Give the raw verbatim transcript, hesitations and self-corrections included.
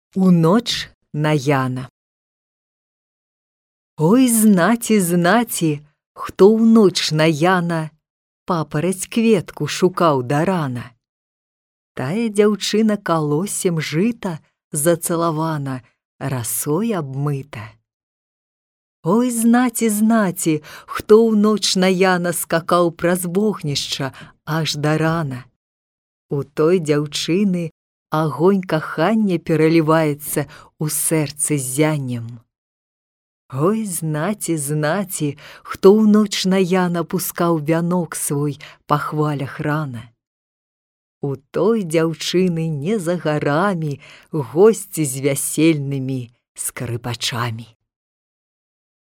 У ноч на Яна. Ой, знаці, знаці, хто ў ноч на Яна папараць кветку шукаў да рана. Тая дзяўчына калоссем жыта зацалавана, расой абмыта. Ой, знаці, знаці, хто ў ноч на Яна скакаў праз вогнішча аж да рана. У той дзяўчыны агонь кахання пераліваецца ў сэрцы зяннем. Ой, знаці, знаці, хто ў ноч на Яна пускаў вянок свой па хвалях рана. У той дзяўчыны не за гарамі госці з вясельнымі скрыпачамі.